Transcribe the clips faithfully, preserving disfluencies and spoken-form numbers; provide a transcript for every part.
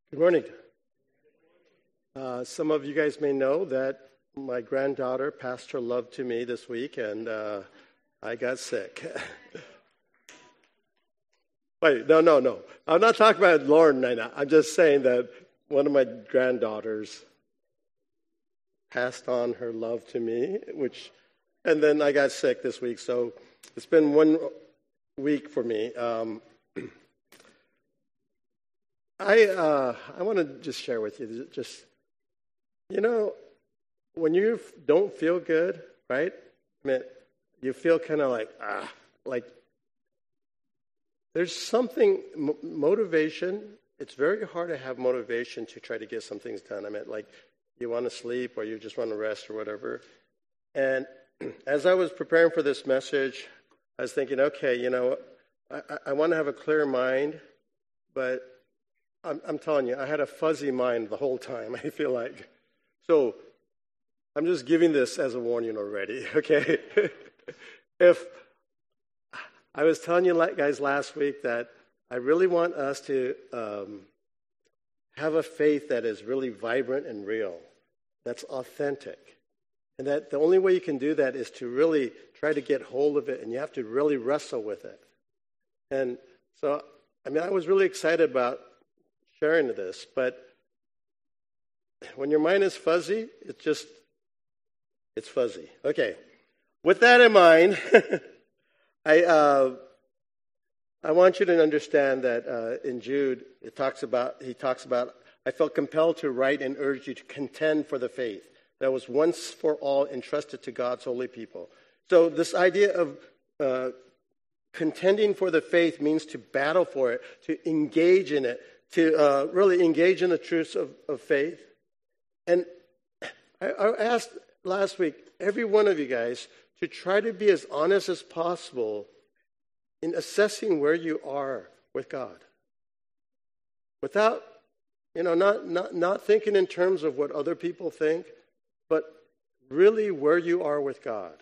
Good morning. Uh, some of you guys may know that my granddaughter passed her love to me this week, and uh, I got sick. Wait, no, no, no. I'm not talking about Lauren right now. I'm just saying that one of my granddaughters passed on her love to me, which, and then I got sick this week. So it's been one week for me. Um, I uh, I want to just share with you, just, you know, when you don't feel good, right? I mean, you feel kind of like, ah, like there's something, m- motivation. It's very hard to have motivation to try to get some things done. I mean, like you want to sleep or you just want to rest or whatever. And as I was preparing for this message, I was thinking, okay, you know, I, I want to have a clear mind, but I'm, I'm telling you, I had a fuzzy mind the whole time, I feel like. So I'm just giving this as a warning already, okay? If I was telling you guys last week that I really want us to um, have a faith that is really vibrant and real, that's authentic. And that the only way you can do that is to really try to get hold of it, and you have to really wrestle with it. And so, I mean, I was really excited about sharing this, but when your mind is fuzzy, it's just, it's fuzzy. Okay. With that in mind, I uh, I want you to understand that uh, in Jude, it talks about he talks about I felt compelled to write and urge you to contend for the faith that was once for all entrusted to God's holy people. So this idea of uh, contending for the faith means to battle for it, to engage in it, to uh, really engage in the truths of, of faith. And I, I asked last week every one of you guys to try to be as honest as possible in assessing where you are with God. Without, you know, not, not, not thinking in terms of what other people think, but really where you are with God.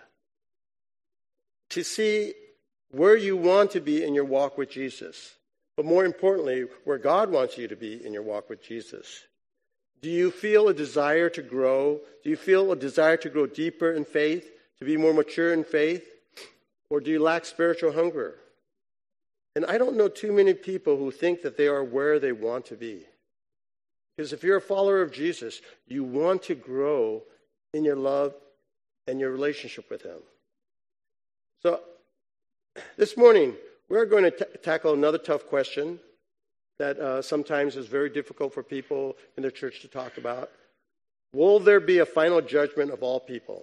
To see where you want to be in your walk with Jesus. But more importantly, where God wants you to be in your walk with Jesus. Do you feel a desire to grow? Do you feel a desire to grow deeper in faith, to be more mature in faith? Or do you lack spiritual hunger? And I don't know too many people who think that they are where they want to be. Because if you're a follower of Jesus, you want to grow in your love and your relationship with Him. So this morning, we're going to t- tackle another tough question that uh, sometimes is very difficult for people in the church to talk about. Will there be a final judgment of all people?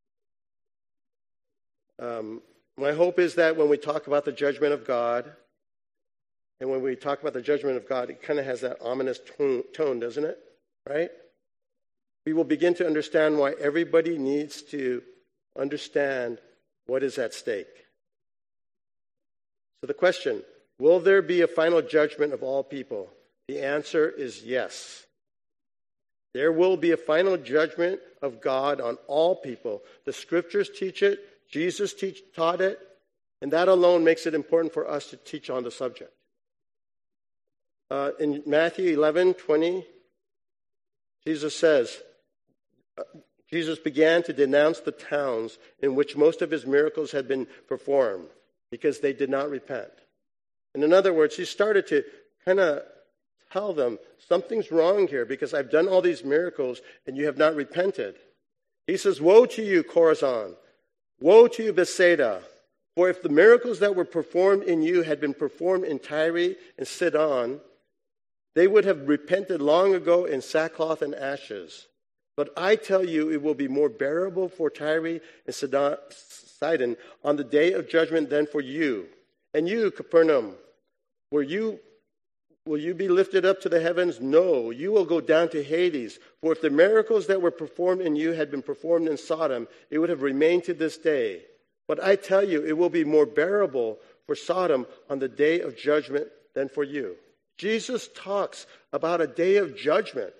Um, my hope is that when we talk about the judgment of God, and when we talk about the judgment of God, it kind of has that ominous tone, tone, doesn't it? Right? We will begin to understand why everybody needs to understand what is at stake. So the question, will there be a final judgment of all people? The answer is yes. There will be a final judgment of God on all people. The scriptures teach it. Jesus teach, taught it. And that alone makes it important for us to teach on the subject. Uh, in Matthew eleven twenty, Jesus says, uh, Jesus began to denounce the towns in which most of his miracles had been performed, because they did not repent. And in other words, he started to kind of tell them, something's wrong here because I've done all these miracles and you have not repented. He says, woe to you, Chorazin. Woe to you, Bethsaida. For if the miracles that were performed in you had been performed in Tyre and Sidon, they would have repented long ago in sackcloth and ashes. But I tell you, it will be more bearable for Tyre and Sidon Sidon on the day of judgment than for you. And you, Capernaum, were you, will you be lifted up to the heavens? No, you will go down to Hades. For if the miracles that were performed in you had been performed in Sodom, it would have remained to this day. But I tell you, it will be more bearable for Sodom on the day of judgment than for you. Jesus talks about a day of judgment.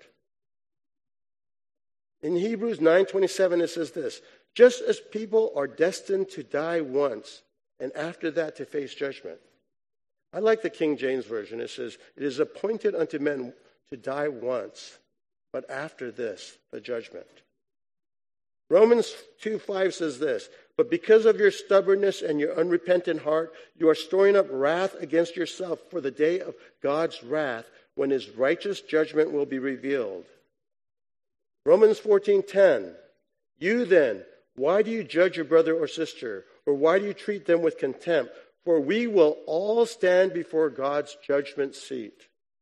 In Hebrews nine twenty-seven, it says this, just as people are destined to die once, and after that to face judgment. I like the King James Version. It says, it is appointed unto men to die once, but after this, the judgment. Romans two five says this, but because of your stubbornness and your unrepentant heart, you are storing up wrath against yourself for the day of God's wrath, when his righteous judgment will be revealed. Romans fourteen ten, you then, why do you judge your brother or sister? Or why do you treat them with contempt? For we will all stand before God's judgment seat.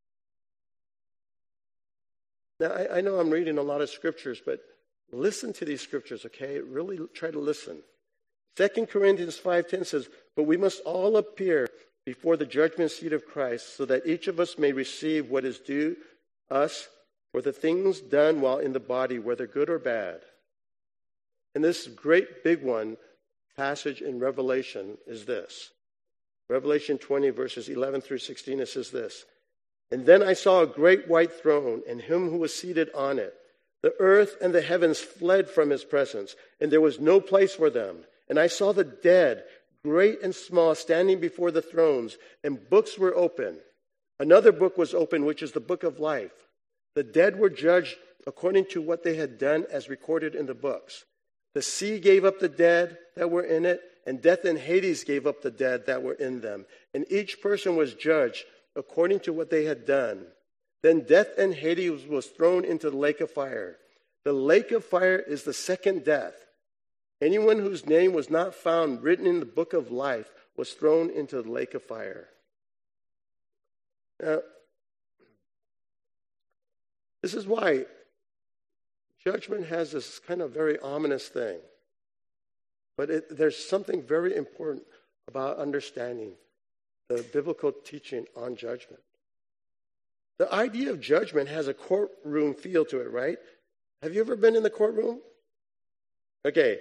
Now, I, I know I'm reading a lot of scriptures, but listen to these scriptures, okay? Really try to listen. Second Corinthians five ten says, but we must all appear before the judgment seat of Christ, so that each of us may receive what is due us for the things done while in the body, whether good or bad. And this great big one passage in Revelation is this. Revelation twenty, verses eleven through sixteen, it says this. And then I saw a great white throne, and him who was seated on it. The earth and the heavens fled from his presence, and there was no place for them. And I saw the dead, great and small, standing before the thrones, and books were open. Another book was open, which is the book of life. The dead were judged according to what they had done as recorded in the books. The sea gave up the dead that were in it, and death and Hades gave up the dead that were in them. And each person was judged according to what they had done. Then death and Hades was thrown into the lake of fire. The lake of fire is the second death. Anyone whose name was not found written in the book of life was thrown into the lake of fire. Now, this is why judgment has this kind of very ominous thing. But it, there's something very important about understanding the biblical teaching on judgment. The idea of judgment has a courtroom feel to it, right? Have you ever been in the courtroom? Okay.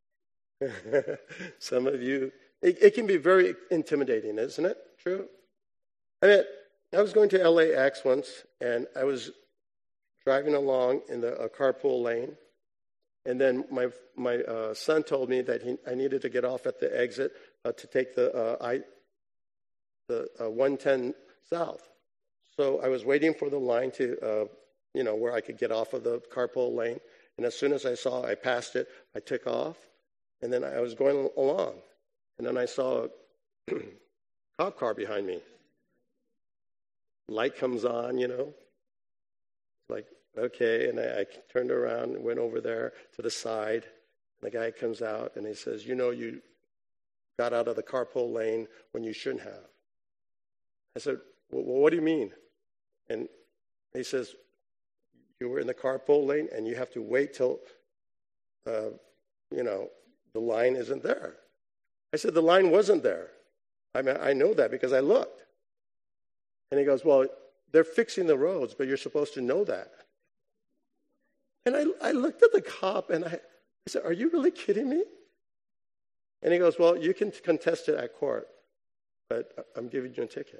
Some of you, it, it can be very intimidating, isn't it? True? I mean, I was going to L A X once, and I was driving along in the uh, carpool lane, and then my my uh, son told me that he, I needed to get off at the exit uh, to take the uh, I the uh, one ten south. So I was waiting for the line to, uh, you know, where I could get off of the carpool lane. And as soon as I saw I passed it, I took off, and then I was going along, and then I saw a cop car behind me. Light comes on, you know, like, okay, and I, I turned around and went over there to the side. And the guy comes out, and he says, you know, you got out of the carpool lane when you shouldn't have. I said, well, what do you mean? And he says, you were in the carpool lane, and you have to wait till, uh, you know, the line isn't there. I said, the line wasn't there. I mean, I know that because I looked. And he goes, well, they're fixing the roads, but you're supposed to know that. And I, I looked at the cop, and I, I said, are you really kidding me? And he goes, well, you can contest it at court, but I'm giving you a ticket.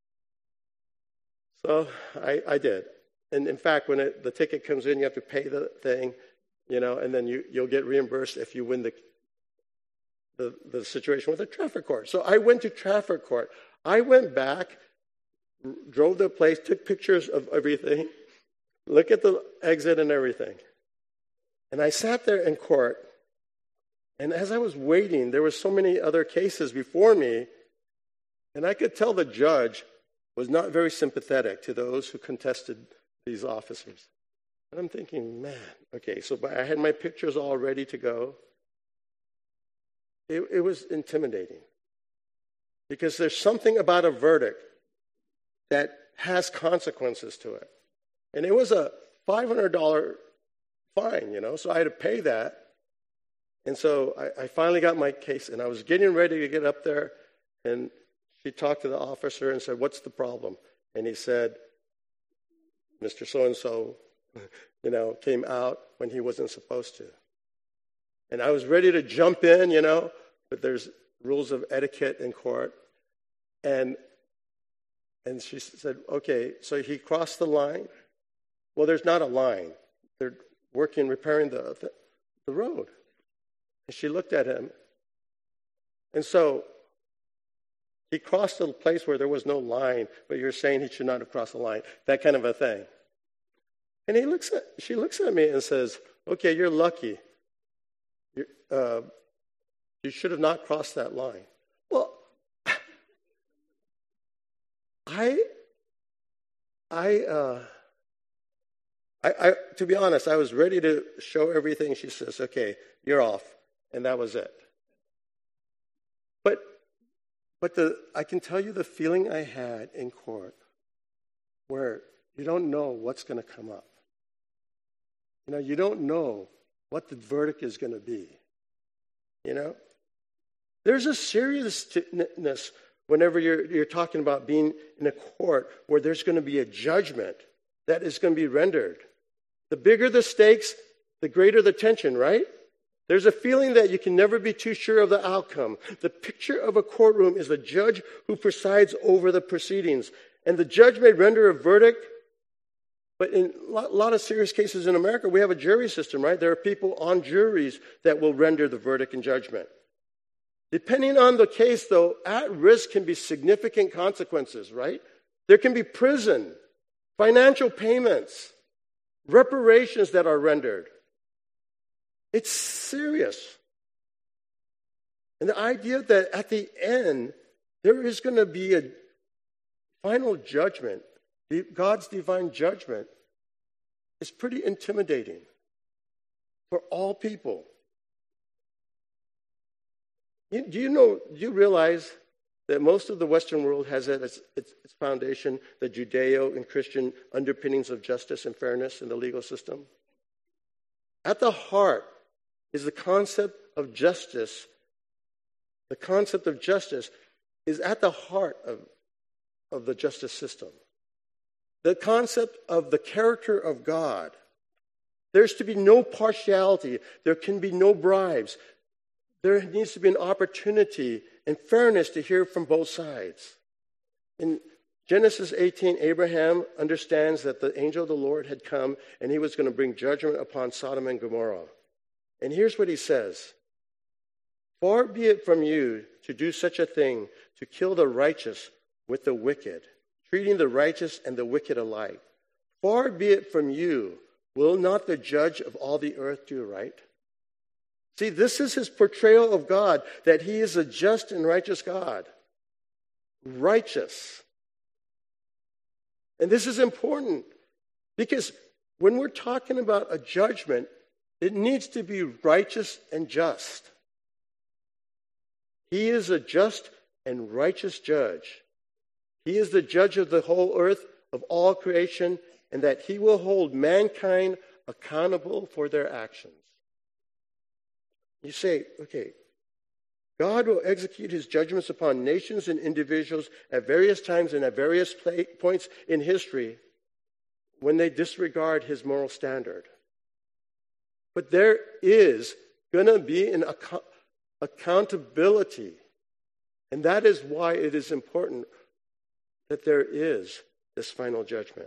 So I, I did. And in fact, when it, the ticket comes in, you have to pay the thing, you know, and then you, you'll get reimbursed if you win the, the, the situation with the traffic court. So I went to traffic court. I went back, drove the place, took pictures of everything, look at the exit and everything. And I sat there in court, and as I was waiting, there were so many other cases before me, and I could tell the judge was not very sympathetic to those who contested these officers. And I'm thinking, man, okay, so I had my pictures all ready to go. It, it was intimidating because there's something about a verdict that has consequences to it. And it was a five hundred dollars fine, you know, so I had to pay that. And so I, I finally got my case, and I was getting ready to get up there, and she talked to the officer and said, what's the problem? And he said, Mister So-and-so, you know, came out when he wasn't supposed to. And I was ready to jump in, you know, but there's rules of etiquette in court. And and she said, okay, so he crossed the line. Well, there's not a line. They're working, repairing the, the, the road. And she looked at him. And so He crossed a place where there was no line, but you're saying he should not have crossed the line. That kind of a thing. And he looks at, she looks at me and says, okay, you're lucky. You're, uh, you should have not crossed that line. Well, I, I, uh, I, I, to be honest, I was ready to show everything. She says, okay, you're off. And that was it. But, but the, I can tell you the feeling I had in court where you don't know what's going to come up. You know, you don't know what the verdict is going to be. You know? There's a seriousness whenever you're, you're talking about being in a court where there's going to be a judgment that is going to be rendered. The bigger the stakes, the greater the tension, right? There's a feeling that you can never be too sure of the outcome. The picture of a courtroom is the judge who presides over the proceedings. And the judge may render a verdict, but in a lot of serious cases in America, we have a jury system, right? There are people on juries that will render the verdict and judgment. Depending on the case, though, at risk can be significant consequences, right? There can be prison, financial payments, reparations that are rendered. It's serious. And the idea that at the end, there is going to be a final judgment, God's divine judgment, is pretty intimidating for all people. You, do you know, do you realize that most of the Western world has at its, its, its foundation the Judeo and Christian underpinnings of justice and fairness in the legal system? At the heart is the concept of justice. The concept of justice is at the heart of, of the justice system. The concept of the character of God. There's to be no partiality. There can be no bribes. There needs to be an opportunity and fairness to hear from both sides. In Genesis eighteen, Abraham understands that the angel of the Lord had come and he was going to bring judgment upon Sodom and Gomorrah. And here's what he says. Far be it from you to do such a thing, to kill the righteous with the wicked, treating the righteous and the wicked alike. Far be it from you. Will not the judge of all the earth do right? See, this is his portrayal of God, that he is a just and righteous God. Righteous. And this is important because when we're talking about a judgment, it needs to be righteous and just. He is a just and righteous judge. He is the judge of the whole earth, of all creation, and that he will hold mankind accountable for their actions. You say, okay, God will execute his judgments upon nations and individuals at various times and at various play, points in history when they disregard his moral standard. But there is going to be an ac- accountability. And that is why it is important that there is this final judgment.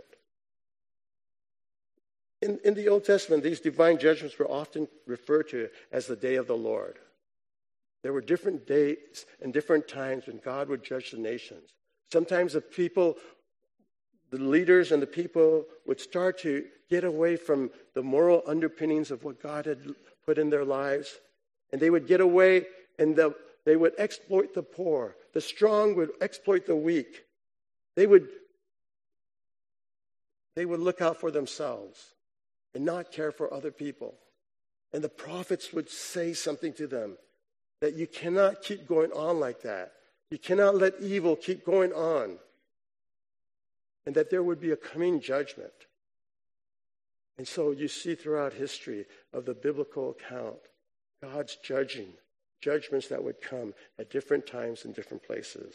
In, in the Old Testament, these divine judgments were often referred to as the day of the Lord. There were different days and different times when God would judge the nations. Sometimes the people, the leaders and the people would start to get away from the moral underpinnings of what God had put in their lives. And they would get away and the, they would exploit the poor. The strong would exploit the weak. They would, they would look out for themselves and not care for other people. And the prophets would say something to them, that you cannot keep going on like that. You cannot let evil keep going on. And that there would be a coming judgment. And so you see throughout history of the biblical account, God's judging, judgments that would come at different times in different places.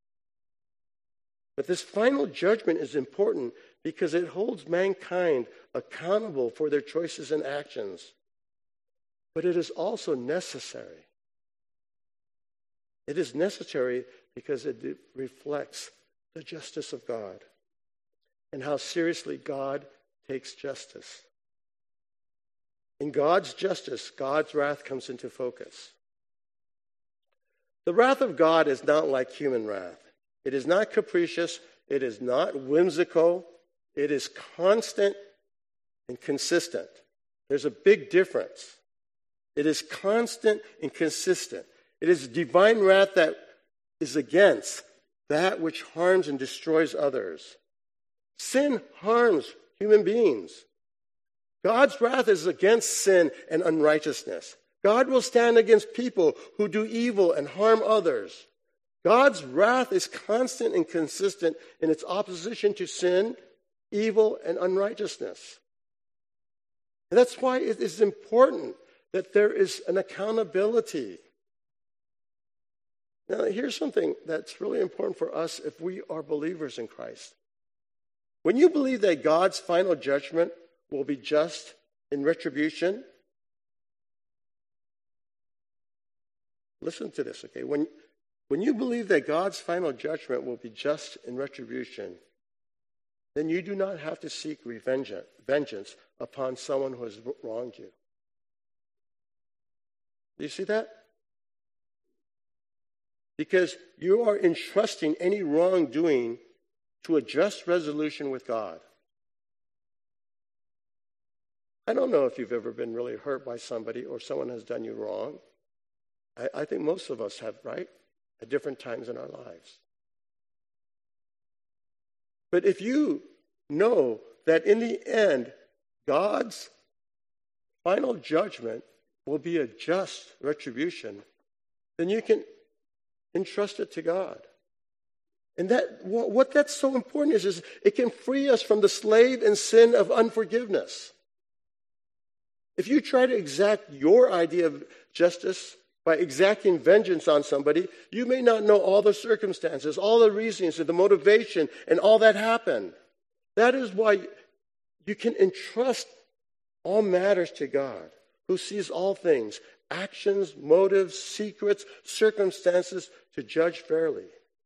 But this final judgment is important because it holds mankind accountable for their choices and actions. But it is also necessary. It is necessary because it reflects the justice of God and how seriously God takes justice. In God's justice, God's wrath comes into focus. The wrath of God is not like human wrath. It is not capricious. It is not whimsical. It is constant and consistent. There's a big difference. It is constant and consistent. It is divine wrath that is against that which harms and destroys others. Sin harms human beings. God's wrath is against sin and unrighteousness. God will stand against people who do evil and harm others. God's wrath is constant and consistent in its opposition to sin, evil, and unrighteousness. And that's why it is important that there is an accountability. Now, here's something that's really important for us if we are believers in Christ. When you believe that God's final judgment will be just in retribution, listen to this, okay? When, when you believe that God's final judgment will be just in retribution, then you do not have to seek revenge, vengeance upon someone who has wronged you. Do you see that? Because you are entrusting any wrongdoing to a just resolution with God. I don't know if you've ever been really hurt by somebody or someone has done you wrong. I, I think most of us have, right? At different times in our lives. But if you know that in the end, God's final judgment will be a just retribution, then you can entrust it to God. And that what that's so important is, is it can free us from the slave and sin of unforgiveness. If you try to exact your idea of justice by exacting vengeance on somebody, you may not know all the circumstances, all the reasons, and the motivation, and all that happened. That is why you can entrust all matters to God, who sees all things, actions, motives, secrets, circumstances, to judge fairly.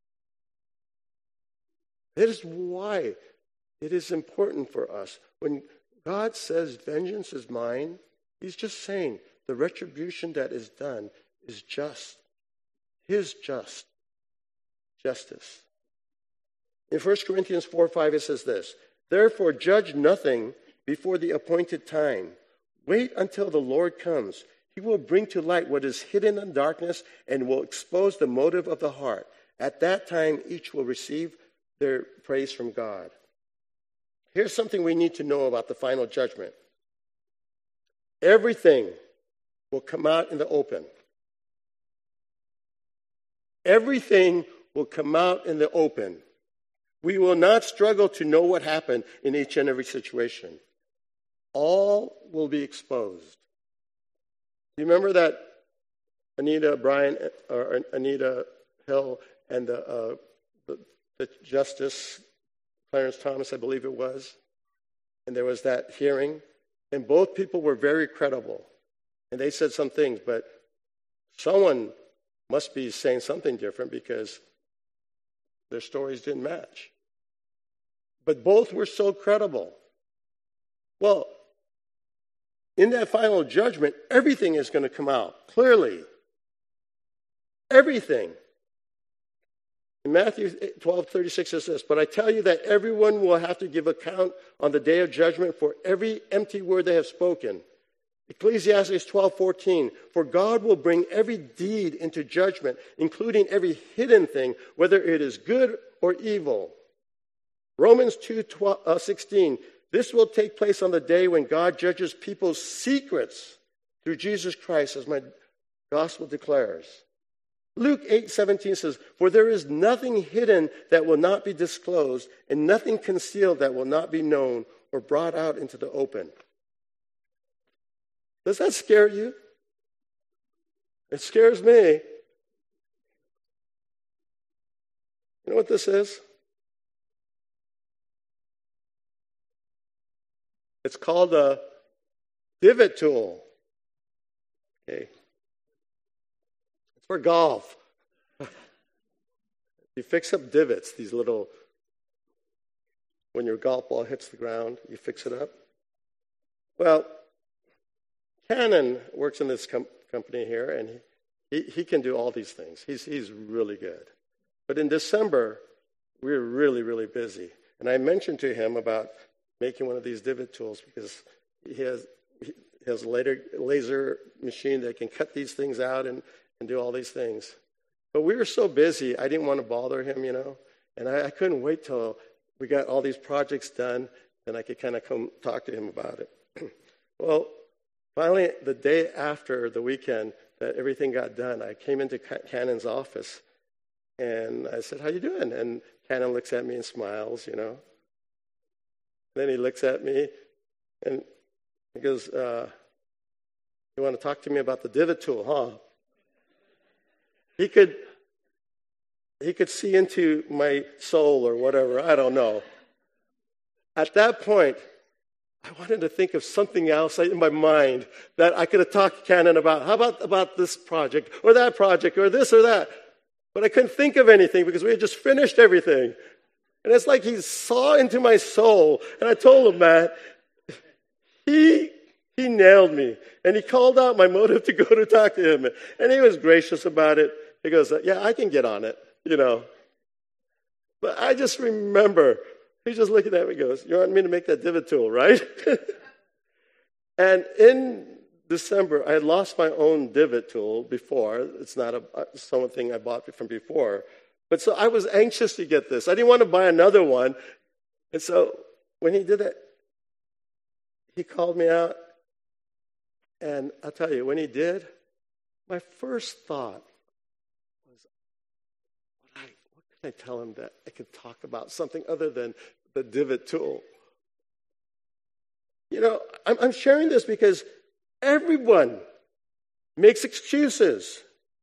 That is why it is important for us. When God says, vengeance is mine, he's just saying the retribution that is done is just. His just justice. In First Corinthians four five, it says this, therefore judge nothing before the appointed time. Wait until the Lord comes. He will bring to light what is hidden in darkness and will expose the motive of the heart. At that time, each will receive their praise from God. Here's something we need to know about the final judgment. Everything will come out in the open. Everything will come out in the open. We will not struggle to know what happened in each and every situation. All will be exposed. You remember that Anita Bryan, or Anita Hill, and the, uh, the, the Justice Clarence Thomas, I believe it was, and there was that hearing, and both people were very credible, and they said some things, but someone must be saying something different because their stories didn't match. But both were so credible. Well, in that final judgment, everything is going to come out clearly. Everything. In Matthew twelve thirty-six it says, but I tell you that everyone will have to give account on the day of judgment for every empty word they have spoken. Ecclesiastes twelve fourteen, for God will bring every deed into judgment, including every hidden thing, whether it is good or evil. Romans two sixteen, this will take place on the day when God judges people's secrets through Jesus Christ, as my gospel declares. Luke eight seventeen says, for there is nothing hidden that will not be disclosed, and nothing concealed that will not be known or brought out into the open. Does that scare you? It scares me. You know what this is? It's called a divot tool. Okay. It's for golf. You fix up divots, these little, when your golf ball hits the ground, you fix it up. Well, Canon works in this com- company here, and he, He, he can do all these things. He's, he's really good. But in December, we were really, really busy. And I mentioned to him about making one of these divot tools because he has, he has a laser, laser machine that can cut these things out and, and do all these things. But we were so busy, I didn't want to bother him, you know. And I, I couldn't wait till we got all these projects done, and I could kind of come talk to him about it. Well, finally, the day after the weekend that everything got done, I came into Canon's office, and I said, how you doing? And Canon looks at me and smiles, you know. Then he looks at me, and he goes, uh, you want to talk to me about the divot tool, huh? He could, he could see into my soul or whatever, I don't know. At that point, I wanted to think of something else in my mind that I could have talked to Canon about. How about, about this project or that project or this or that? But I couldn't think of anything because we had just finished everything. And it's like he saw into my soul. And I told him, Matt, he, he nailed me. And he called out my motive to go to talk to him. And he was gracious about it. He goes, yeah, I can get on it, you know. But I just remember, he's just looking at me and goes, you want me to make that divot tool, right? And in December, I had lost my own divot tool before. It's not a something I bought from before. But so I was anxious to get this. I didn't want to buy another one. And so when he did it, he called me out. And I'll tell you, when he did, my first thought was, what, I, what can I tell him that I could talk about something other than the divot tool? You know, I'm, I'm sharing this because everyone makes excuses.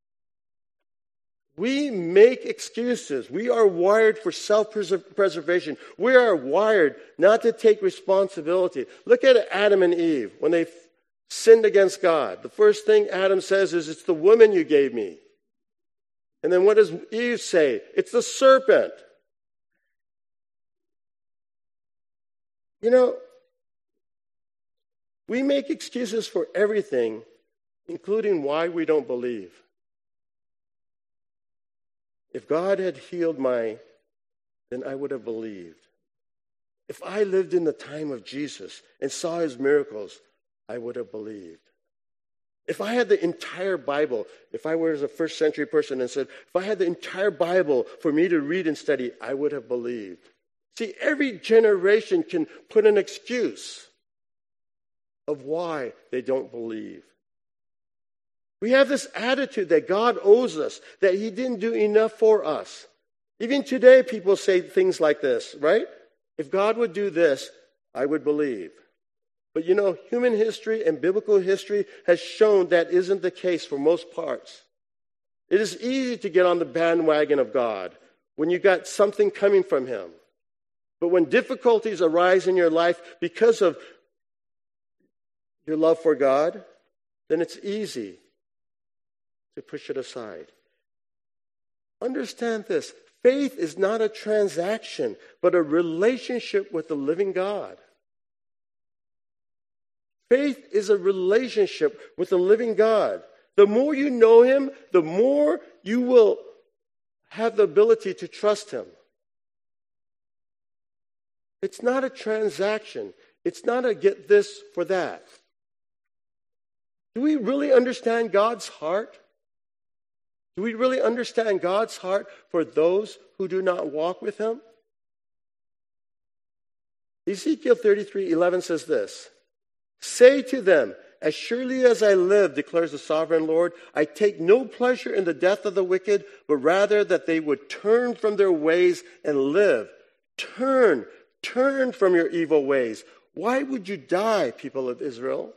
We make excuses. We are wired for self-preservation. We are wired not to take responsibility. Look at Adam and Eve when they sinned against God. The first thing Adam says is, it's the woman you gave me. And then what does Eve say? It's the serpent. You know, we make excuses for everything, including why we don't believe. If God had healed my, then I would have believed. If I lived in the time of Jesus and saw his miracles, I would have believed. If I had the entire Bible, if I were a first century person and said, if I had the entire Bible for me to read and study, I would have believed. See, every generation can put an excuse of why they don't believe. We have this attitude that God owes us, that he didn't do enough for us. Even today, people say things like this, right? If God would do this, I would believe. But you know, human history and biblical history has shown that isn't the case for most parts. It is easy to get on the bandwagon of God when you got something coming from him. But when difficulties arise in your life because of your love for God, then it's easy to push it aside. Understand this. Faith is not a transaction, but a relationship with the living God. Faith is a relationship with the living God. The more you know him, the more you will have the ability to trust him. It's not a transaction. It's not a get this for that. Do we really understand God's heart? Do we really understand God's heart for those who do not walk with him? Ezekiel thirty-three eleven says this, say to them, as surely as I live, declares the sovereign Lord, I take no pleasure in the death of the wicked, but rather that they would turn from their ways and live. Turn, turn from your evil ways. Why would you die, people of Israel?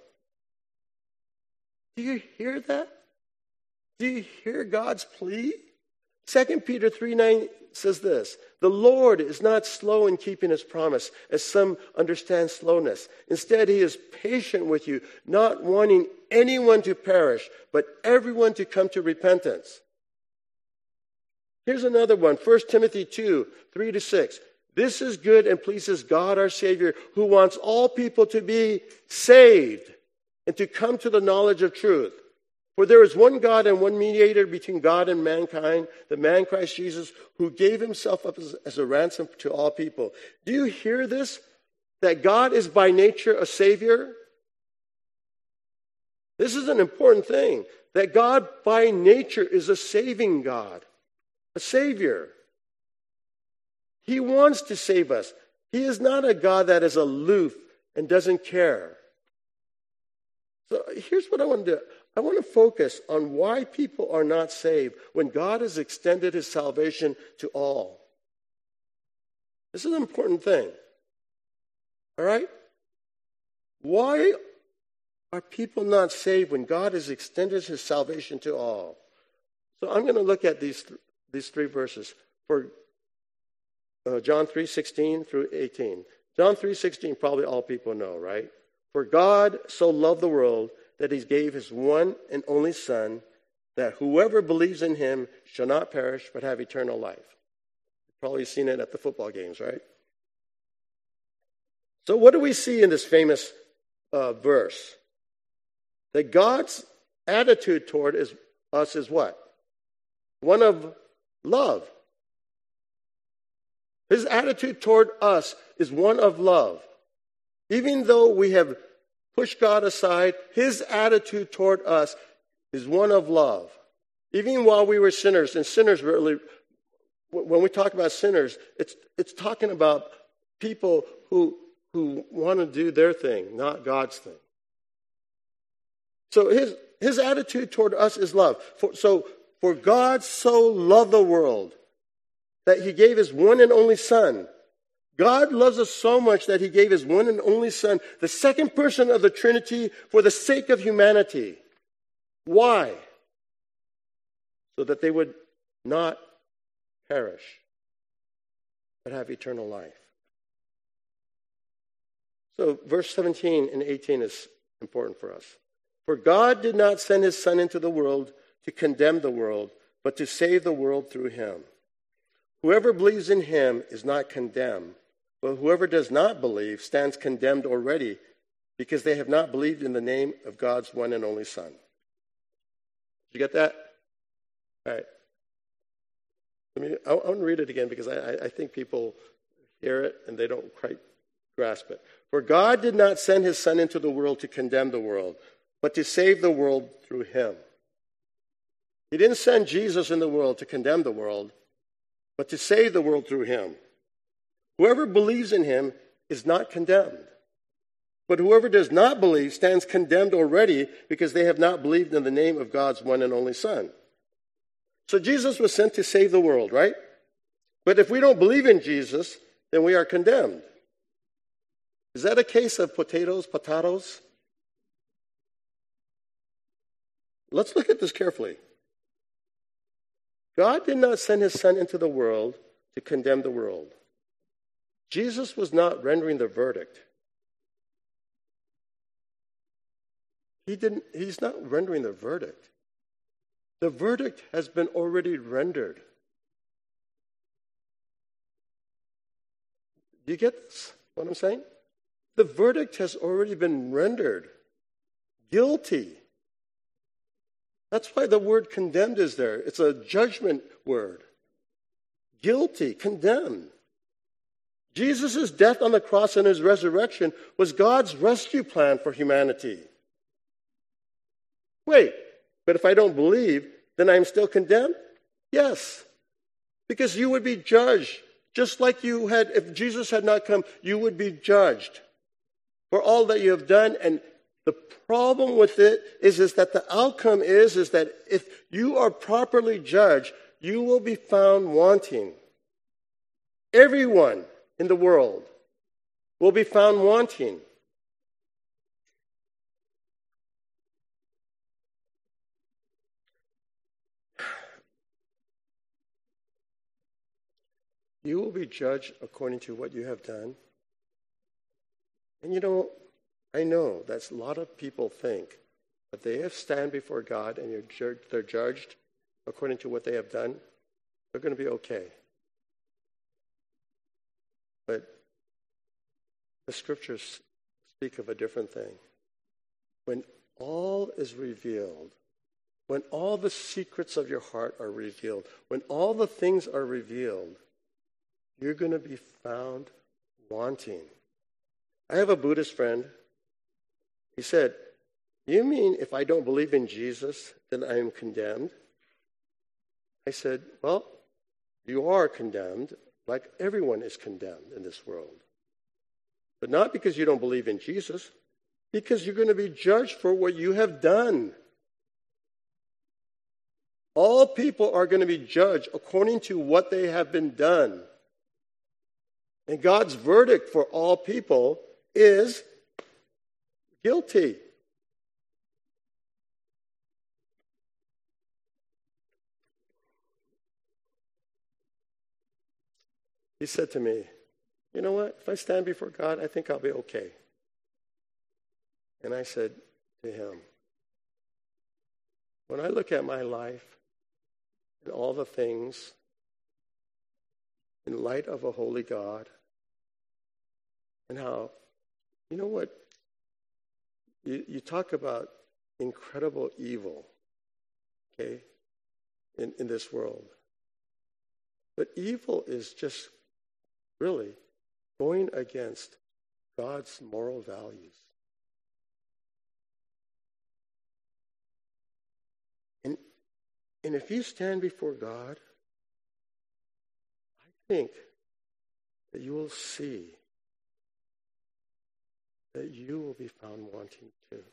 Do you hear that? Do you hear God's plea? Second Peter three nine says this, the Lord is not slow in keeping his promise, as some understand slowness. Instead, he is patient with you, not wanting anyone to perish, but everyone to come to repentance. Here's another one, First Timothy two three to six. This is good and pleases God our Savior, who wants all people to be saved and to come to the knowledge of truth. For there is one God and one mediator between God and mankind, the man Christ Jesus, who gave himself up as, as a ransom to all people. Do you hear this? That God is by nature a Savior? This is an important thing. That God by nature is a saving God, a Savior. He wants to save us. He is not a God that is aloof and doesn't care. So here's what I want to do. I want to focus on why people are not saved when God has extended his salvation to all. This is an important thing. All right? Why are people not saved when God has extended his salvation to all? So I'm going to look at these, th- these three verses. For uh, John three sixteen through eighteen. John three sixteen, probably all people know, right? For God so loved the world that he gave his one and only Son, that whoever believes in him shall not perish but have eternal life. You've probably seen it at the football games, right? So what do we see in this famous uh, verse? That God's attitude toward is, us is what? One of love. His attitude toward us is one of love. Even though we have pushed God aside, his attitude toward us is one of love. Even while we were sinners, and sinners really, when we talk about sinners, it's it's talking about people who who want to do their thing, not God's thing. So his his attitude toward us is love. For, so for God so loved the world that he gave his one and only Son. God loves us so much that he gave his one and only Son, the second person of the Trinity, for the sake of humanity. Why? So that they would not perish, but have eternal life. So verse seventeen and eighteen is important for us. For God did not send his Son into the world to condemn the world, but to save the world through him. Whoever believes in him is not condemned, but whoever does not believe stands condemned already, because they have not believed in the name of God's one and only Son. Did you get that? All right. Let me, I, I want to read it again because I, I think people hear it and they don't quite grasp it. For God did not send his Son into the world to condemn the world, but to save the world through him. He didn't send Jesus in the world to condemn the world, but to save the world through him. Whoever believes in him is not condemned. But whoever does not believe stands condemned already, because they have not believed in the name of God's one and only Son. So Jesus was sent to save the world, right? But if we don't believe in Jesus, then we are condemned. Is that a case of potatoes, potatoes? Let's look at this carefully. God did not send his Son into the world to condemn the world. Jesus was not rendering the verdict. He didn't, he's not rendering the verdict. The verdict has been already rendered. Do you get this, what I'm saying? The verdict has already been rendered. Guilty. That's why the word condemned is there. It's a judgment word. Guilty, condemned. Jesus' death on the cross and his resurrection was God's rescue plan for humanity. Wait, but if I don't believe, then I'm still condemned? Yes, because you would be judged. Just like you had, if Jesus had not come, you would be judged for all that you have done. And the problem with it is, is that the outcome is, is that if you are properly judged, you will be found wanting. Everyone in the world will be found wanting. You will be judged according to what you have done. And you know, I know that a lot of people think that they have stand before God and you're ju- they're judged according to what they have done. They're going to be okay. But the scriptures speak of a different thing. When all is revealed, when all the secrets of your heart are revealed, when all the things are revealed, you're going to be found wanting. I have a Buddhist friend. He said, you mean if I don't believe in Jesus, then I am condemned? I said, well, you are condemned, like everyone is condemned in this world. But not because you don't believe in Jesus, because you're going to be judged for what you have done. All people are going to be judged according to what they have been done. And God's verdict for all people is guilty. He said to me, you know what? If I stand before God, I think I'll be okay. And I said to him, when I look at my life and all the things in light of a holy God, and how, you know what? You, you talk about incredible evil, okay, in, in this world. But evil is just really going against God's moral values. And, and if you stand before God, I think that you will see that you will be found wanting too.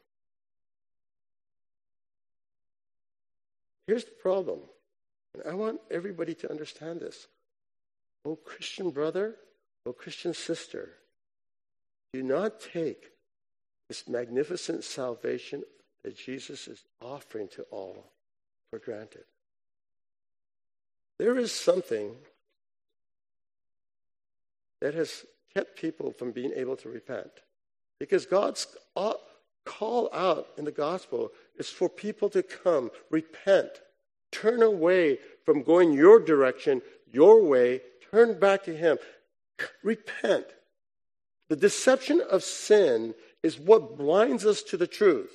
Here's the problem, and I want everybody to understand this. Oh, Christian brother, oh, Christian sister, do not take this magnificent salvation that Jesus is offering to all for granted. There is something that has kept people from being able to repent. Because God's call out in the gospel is for people to come, repent, turn away from going your direction, your way, turn back to Him. Repent. The deception of sin is what blinds us to the truth.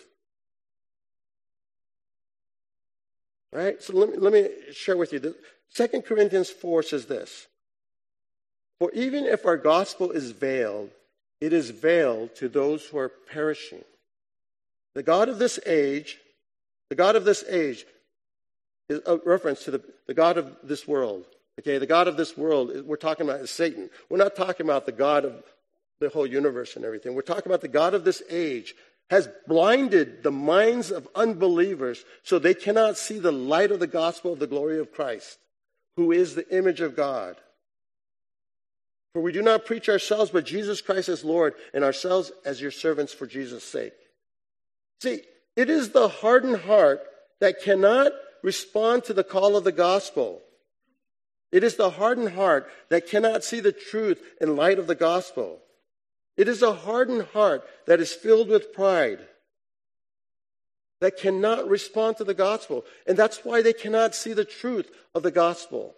Right? So let me, let me share with you. Second Corinthians four says this. For even if our gospel is veiled, it is veiled to those who are perishing. The God of this age, the God of this age is a reference to the, the God of this world. Okay, the God of this world, we're talking about is Satan. We're not talking about the God of the whole universe and everything. We're talking about the God of this age has blinded the minds of unbelievers so they cannot see the light of the gospel of the glory of Christ, who is the image of God. For we do not preach ourselves, but Jesus Christ as Lord, and ourselves as your servants for Jesus' sake. See, it is the hardened heart that cannot respond to the call of the gospel. It is the hardened heart that cannot see the truth in light of the gospel. It is a hardened heart that is filled with pride that cannot respond to the gospel. And that's why they cannot see the truth of the gospel.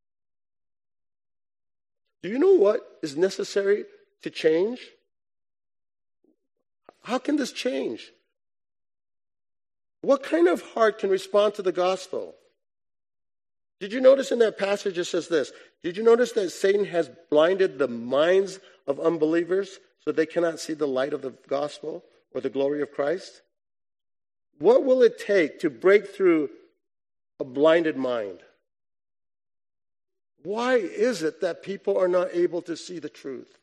Do you know what is necessary to change? How can this change? What kind of heart can respond to the gospel? Did you notice in that passage it says this? Did you notice that Satan has blinded the minds of unbelievers so they cannot see the light of the gospel or the glory of Christ? What will it take to break through a blinded mind? Why is it that people are not able to see the truth?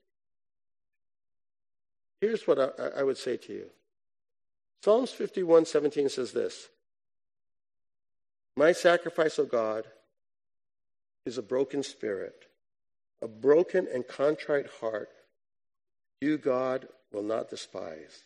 Here's what I, I would say to you. Psalms fifty-one seventeen says this. My sacrifice, O God, is a broken spirit, a broken and contrite heart. You, God, will not despise.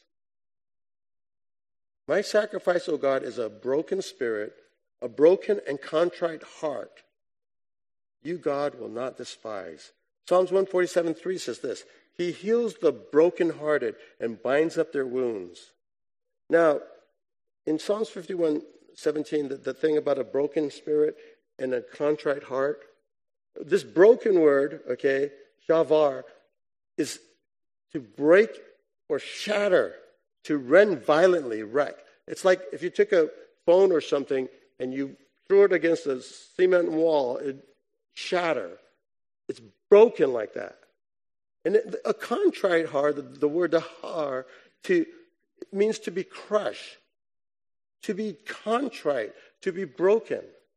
My sacrifice, O God, is a broken spirit, a broken and contrite heart. You, God, will not despise. Psalms one forty-seven three says this. He heals the brokenhearted and binds up their wounds. Now, in Psalms fifty-one seventeen, the, the thing about a broken spirit and a contrite heart, this broken word, okay, shavar, is to break or shatter, to rend violently, wreck. It's like if you took a phone or something and you threw it against a cement wall, it'd shatter. It's broken like that. And a contrite heart, the, the word dahar, to means to be crushed, to be contrite, to be broken.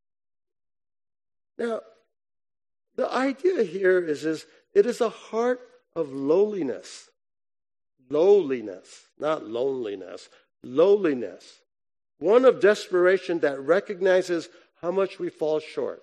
Now, the idea here is, is it is a heart of lowliness. Lowliness, not loneliness. Lowliness. One of desperation that recognizes how much we fall short.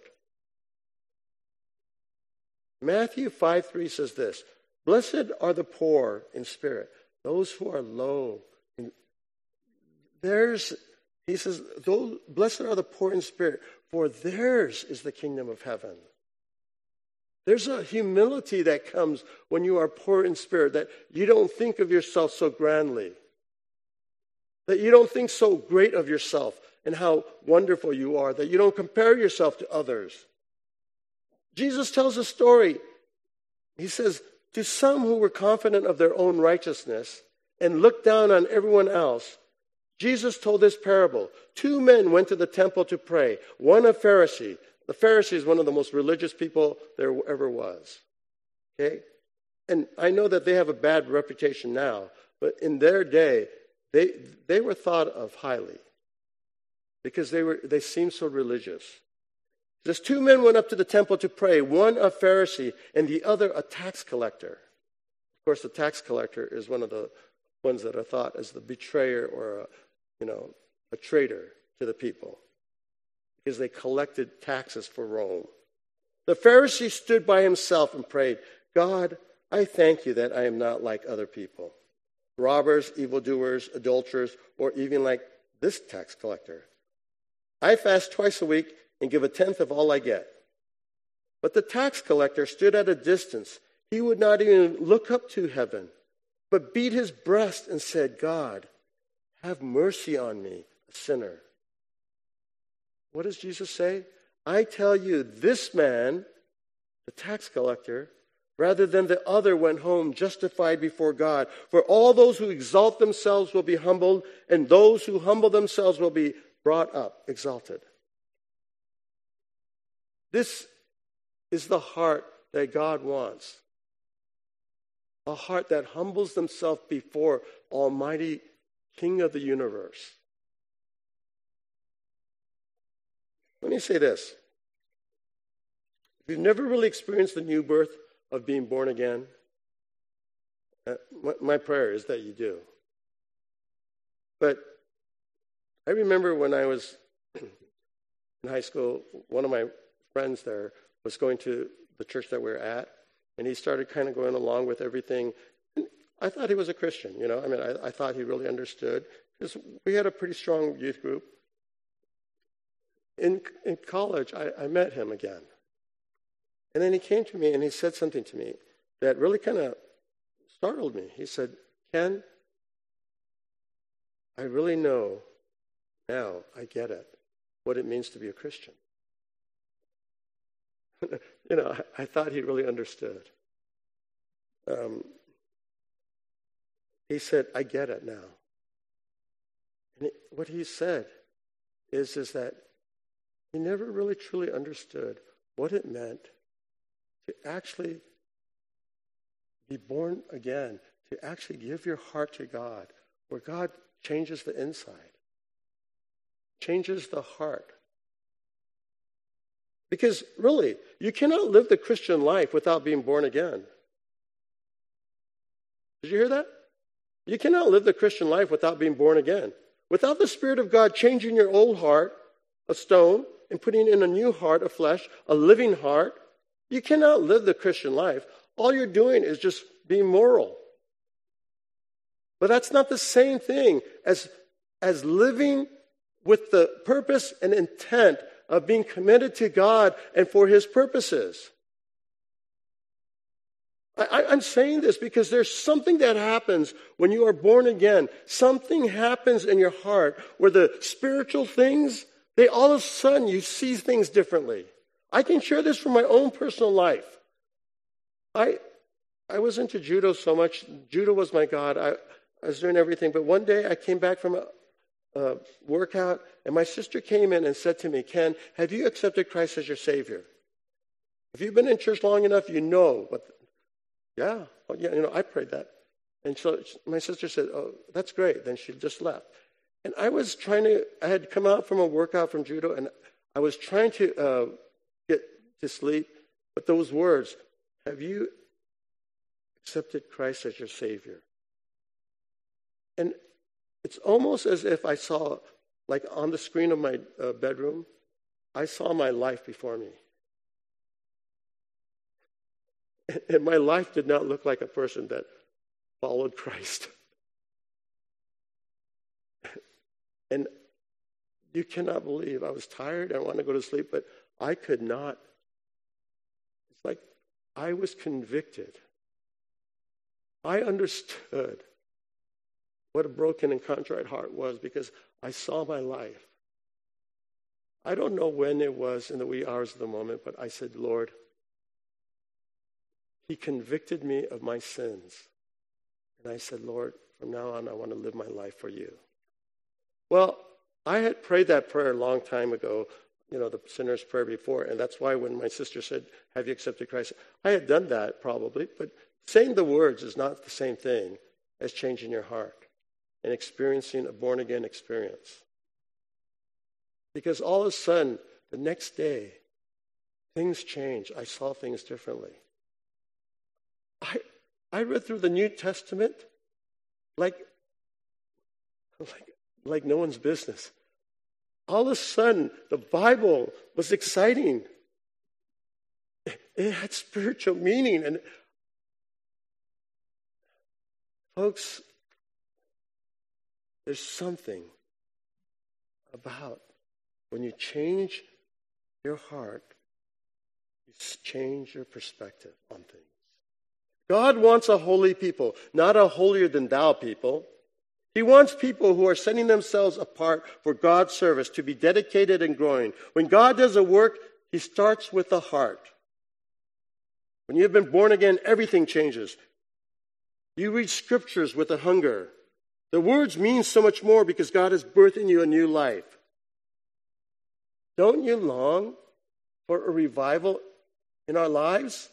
Matthew five three says this, "Blessed are the poor in spirit, those who are low." There's, he says, those, blessed are the poor in spirit, for theirs is the kingdom of heaven. There's a humility that comes when you are poor in spirit, that you don't think of yourself so grandly, that you don't think so great of yourself and how wonderful you are, that you don't compare yourself to others. Jesus tells a story. He says, to some who were confident of their own righteousness and looked down on everyone else, Jesus told this parable. Two men went to the temple to pray, one a Pharisee. The Pharisee is one of the most religious people there ever was. Okay? And I know that they have a bad reputation now, but in their day, they they were thought of highly because they were they seemed so religious. These two men went up to the temple to pray, one a Pharisee and the other a tax collector. Of course, the tax collector is one of the ones that are thought as the betrayer or a, you know, a traitor to the people, because they collected taxes for Rome. The Pharisee stood by himself and prayed, "God, I thank you that I am not like other people, robbers, evildoers, adulterers, or even like this tax collector. I fast twice a week and give a tenth of all I get." But the tax collector stood at a distance. He would not even look up to heaven, but beat his breast and said, "God, have mercy on me, a sinner." What does Jesus say? I tell you, this man, the tax collector, rather than the other, went home justified before God. For all those who exalt themselves will be humbled, and those who humble themselves will be brought up, exalted. This is the heart that God wants. A heart that humbles themselves before Almighty King of the universe. Let me say this. If you've never really experienced the new birth of being born again, uh, my, my prayer is that you do. But I remember when I was in high school, one of my friends there was going to the church that we were at, and he started kind of going along with everything. And I thought he was a Christian, you know. I mean, I, I thought he really understood, because we had a pretty strong youth group. In, in college, I, I met him again. And then he came to me and he said something to me that really kind of startled me. He said, "Ken, I really know now, I get it, what it means to be a Christian." You know, I, I thought he really understood. Um, he said, "I get it now." And it, what he said is, is that he never really truly understood what it meant to actually be born again, to actually give your heart to God, where God changes the inside, changes the heart. Because really, you cannot live the Christian life without being born again. Did you hear that? You cannot live the Christian life without being born again. Without the Spirit of God changing your old heart, a stone, and putting in a new heart of flesh, a living heart, you cannot live the Christian life. All you're doing is just being moral. But that's not the same thing as, as living with the purpose and intent of being committed to God and for His purposes. I, I'm saying this because there's something that happens when you are born again. Something happens in your heart where the spiritual things, they all of a sudden you see things differently. I can share this from my own personal life. I I was into judo so much. Judo was my God. I, I was doing everything. But one day I came back from a, uh, workout, and my sister came in and said to me, Ken, have you accepted Christ as your Savior? If you've been in church long enough, you know. But yeah, oh, yeah, you know, I prayed that. And so my sister said, oh, that's great. Then she just left. And I was trying to, I had come out from a workout from judo, and I was trying to uh, get to sleep. But those words, have you accepted Christ as your Savior? And it's almost as if I saw, like on the screen of my uh, bedroom, I saw my life before me. And my life did not look like a person that followed Christ. And you cannot believe, I was tired, I wanted to go to sleep, but I could not. It's like I was convicted. I understood what a broken and contrite heart was because I saw my life. I don't know when it was in the wee hours of the moment, but I said, Lord, He convicted me of my sins. And I said, Lord, from now on, I want to live my life for you. Well, I had prayed that prayer a long time ago, you know, the sinner's prayer before, and that's why when my sister said, have you accepted Christ? I had done that probably, but saying the words is not the same thing as changing your heart and experiencing a born-again experience. Because all of a sudden, the next day, things changed. I saw things differently. I I read through the New Testament like, like, like no one's business. All of a sudden, the Bible was exciting. It had spiritual meaning. And folks, there's something about when you change your heart, you change your perspective on things. God wants a holy people, not a holier-than-thou people. He wants people who are setting themselves apart for God's service to be dedicated and growing. When God does a work, He starts with the heart. When you've been born again, everything changes. You read scriptures with a hunger. The words mean so much more because God is birthing you a new life. Don't you long for a revival in our lives?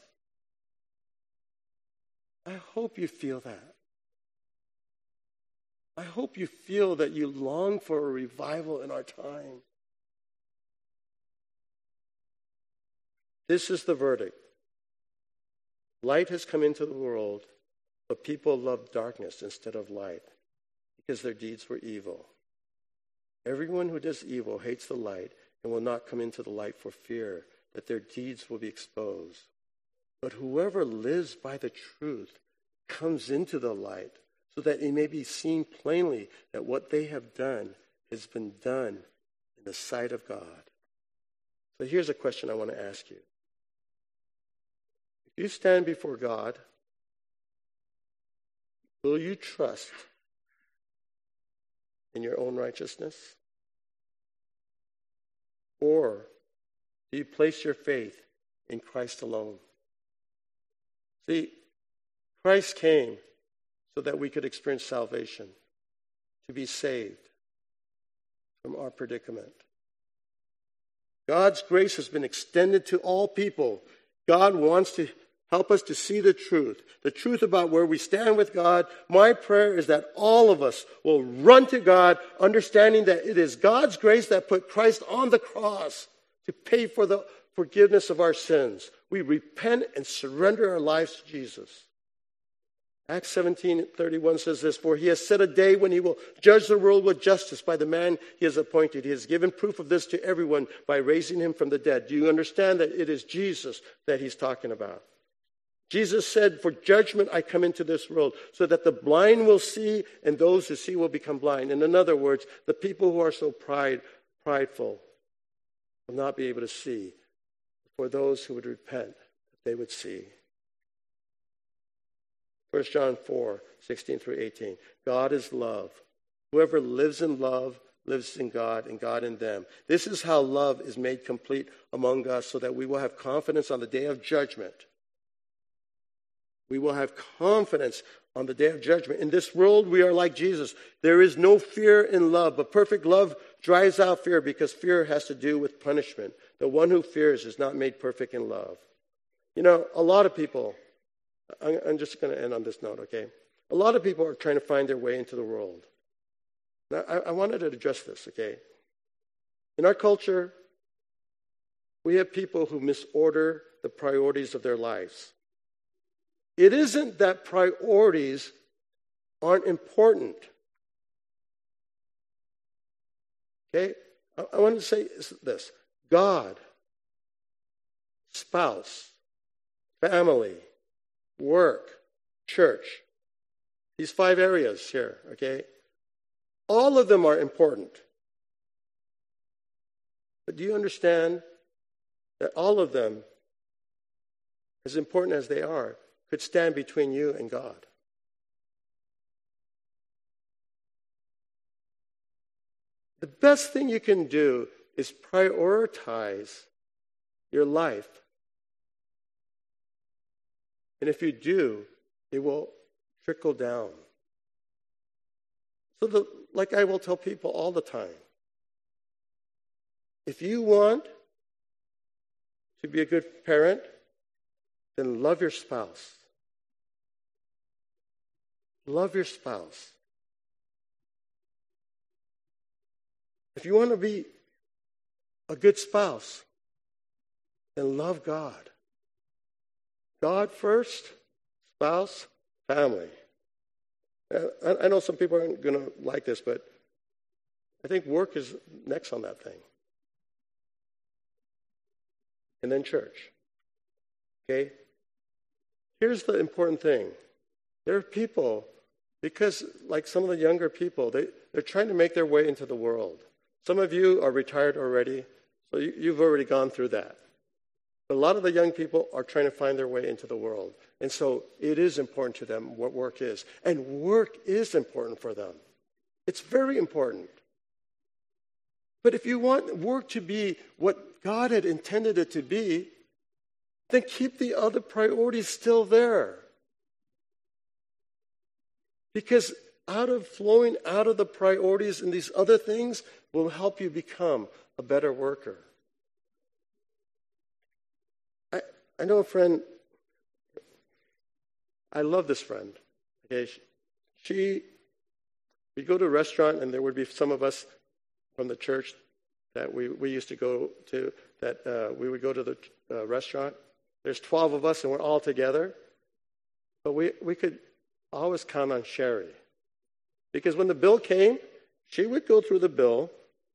I hope you feel that. I hope you feel that you long for a revival in our time. This is the verdict. Light has come into the world, but people love darkness instead of light because their deeds were evil. Everyone who does evil hates the light and will not come into the light for fear that their deeds will be exposed. But whoever lives by the truth comes into the light so that it may be seen plainly that what they have done has been done in the sight of God. So here's a question I want to ask you. If you stand before God, will you trust in your own righteousness? Or do you place your faith in Christ alone? See, Christ came so that we could experience salvation, to be saved from our predicament. God's grace has been extended to all people. God wants to help us to see the truth, the truth about where we stand with God. My prayer is that all of us will run to God, understanding that it is God's grace that put Christ on the cross to pay for the forgiveness of our sins. We repent and surrender our lives to Jesus. Acts seventeen thirty-one says this, for He has set a day when He will judge the world with justice by the man He has appointed. He has given proof of this to everyone by raising Him from the dead. Do you understand that it is Jesus that He's talking about? Jesus said, for judgment I come into this world, so that the blind will see and those who see will become blind. And in other words, the people who are so pride, prideful will not be able to see. For those who would repent, they would see. First John four, sixteen through eighteen. God is love. Whoever lives in love lives in God and God in them. This is how love is made complete among us, so that we will have confidence on the day of judgment. We will have confidence on the day of judgment. In this world, we are like Jesus. There is no fear in love, but perfect love drives out fear because fear has to do with punishment. The one who fears is not made perfect in love. You know, a lot of people, I'm, I'm just going to end on this note, okay? A lot of people are trying to find their way into the world. Now, I, I wanted to address this, okay? In our culture, we have people who misorder the priorities of their lives. It isn't that priorities aren't important. Okay? I, I want to say this. God, spouse, family, work, church. These five areas here, okay? All of them are important. But do you understand that all of them, as important as they are, could stand between you and God? The best thing you can do is prioritize your life. And if you do, it will trickle down. So, the, like I will tell people all the time, if you want to be a good parent, then love your spouse. Love your spouse. If you want to be a good spouse, then love God. God first, spouse, family. I know some people aren't going to like this, but I think work is next on that thing. And then church. Okay? Here's the important thing. There are people, because like some of the younger people, they, they're trying to make their way into the world. Some of you are retired already, so you, you've already gone through that. But a lot of the young people are trying to find their way into the world. And so it is important to them what work is. And work is important for them. It's very important. But if you want work to be what God had intended it to be, then keep the other priorities still there. Because out of flowing out of the priorities and these other things will help you become a better worker. I, I know a friend, I love this friend. Okay, she, we'd go to a restaurant and there would be some of us from the church that we, we used to go to, that uh, we would go to the uh, restaurant. There's twelve of us and we're all together. But we, we could always count on Sherry. Because when the bill came, she would go through the bill.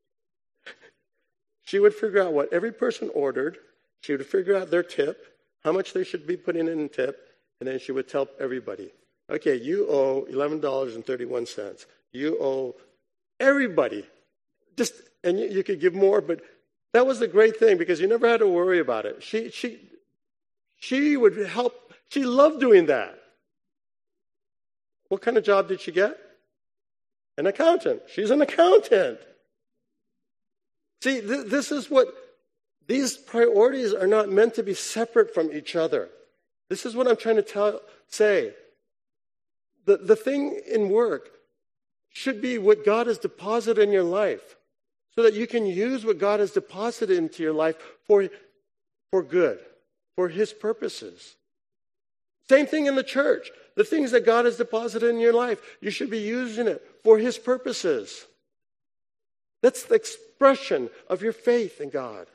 She would figure out what every person ordered. She would figure out their tip, how much they should be putting in tip, and then she would tell everybody, okay, you owe eleven dollars and thirty-one cents. You owe everybody. Just, and you, you could give more, but that was the great thing because you never had to worry about it. She, she, she would help. She loved doing that. What kind of job did she get? An accountant. She's an accountant. See, th- this is what, these priorities are not meant to be separate from each other. This is what I'm trying to tell, say. The, the thing in work should be what God has deposited in your life so that you can use what God has deposited into your life for, for good, for His purposes. Same thing in the church. The things that God has deposited in your life, you should be using it for His purposes. That's the expression of your faith in God.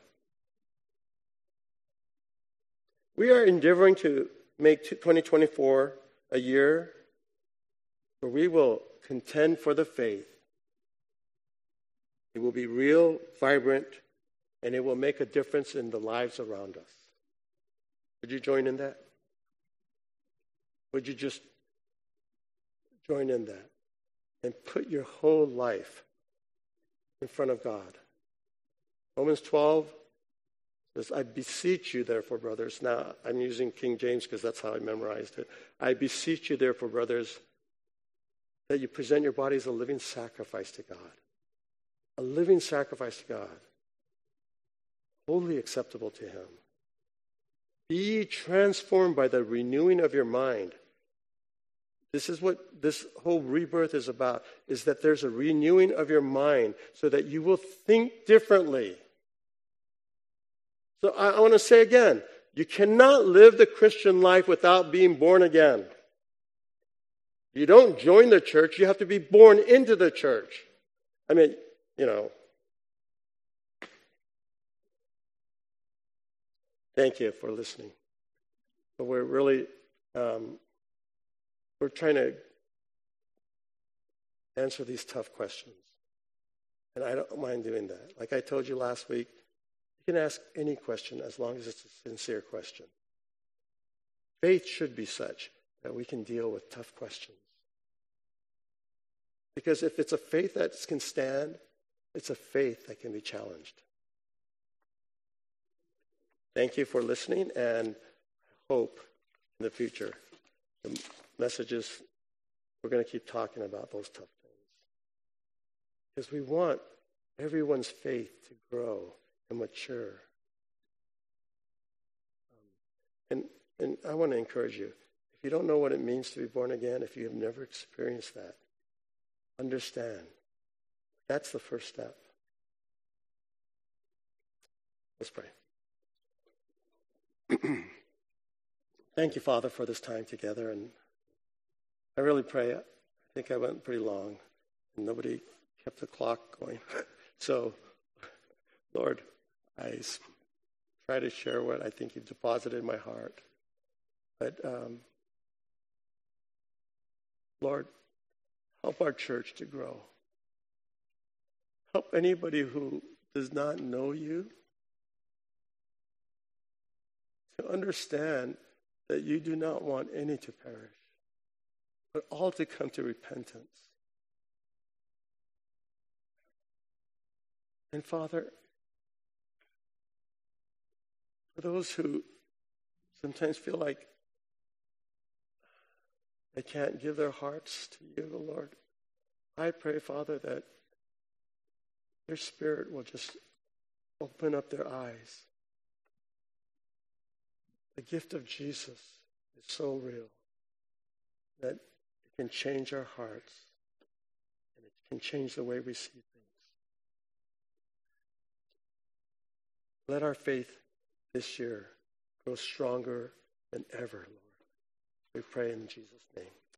We are endeavoring to make twenty twenty-four a year where we will contend for the faith. It will be real, vibrant, and it will make a difference in the lives around us. Would you join in that? Would you just join in that and put your whole life in front of God? Romans twelve says, I beseech you, therefore, brothers. Now, I'm using King James because that's how I memorized it. I beseech you, therefore, brothers, that you present your bodies a living sacrifice to God. A living sacrifice to God. Wholly acceptable to Him. Be transformed by the renewing of your mind. This is what this whole rebirth is about, is that there's a renewing of your mind so that you will think differently. So I, I want to say again, you cannot live the Christian life without being born again. You don't join the church, you have to be born into the church. I mean, you know. Thank you for listening. But we're really, um, we're trying to answer these tough questions. And I don't mind doing that. Like I told you last week, you can ask any question as long as it's a sincere question. Faith should be such that we can deal with tough questions. Because if it's a faith that can stand, it's a faith that can be challenged. Thank you for listening, and I hope in the future the messages, we're going to keep talking about those tough things. Because we want everyone's faith to grow and mature. Um, and, and I want to encourage you, if you don't know what it means to be born again, if you have never experienced that, understand. That's the first step. Let's pray. Thank you, Father, for this time together. And I really pray, I think I went pretty long, and nobody kept the clock going. So, Lord, I try to share what I think you've deposited in my heart. But, um, Lord, help our church to grow. Help anybody who does not know you to understand that you do not want any to perish, but all to come to repentance. And Father, for those who sometimes feel like they can't give their hearts to you, Lord, I pray, Father, that your Spirit will just open up their eyes. The gift of Jesus is so real that it can change our hearts and it can change the way we see things. Let our faith this year grow stronger than ever, Lord. We pray in Jesus' name.